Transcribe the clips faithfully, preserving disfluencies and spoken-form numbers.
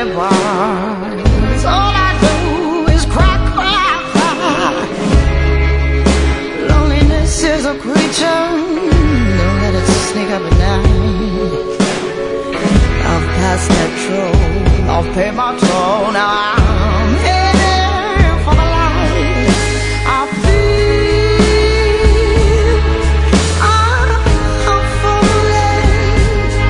body parts. All I do is cry, cry, cry. Loneliness is a creature, don't let it sneak up at night. I've passed that troll, I've paid my toll, now I'm heading for the light. I feel I'm falling.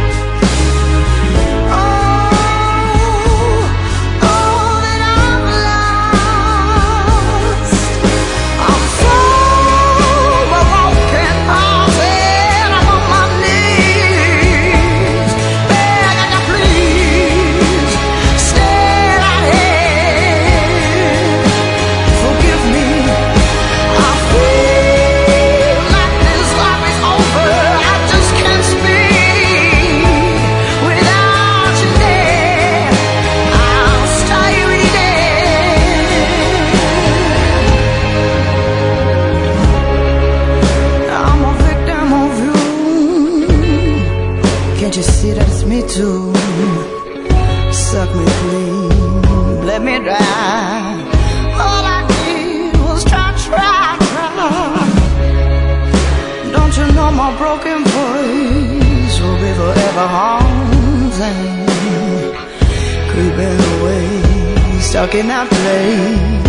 Oh, all that I've lost. I'm so broken hearted, I'm on my knees, begging you please stay right here. Forgive me. I feel like this life is over. I just can't speak without you there. I'll stay there. I'm a victim of you. Can't you see that it's me too? Suck me clean, let me dry. All I did was try, try, try. Don't you know my broken voice will be forever haunting, creeping away, stuck in that place.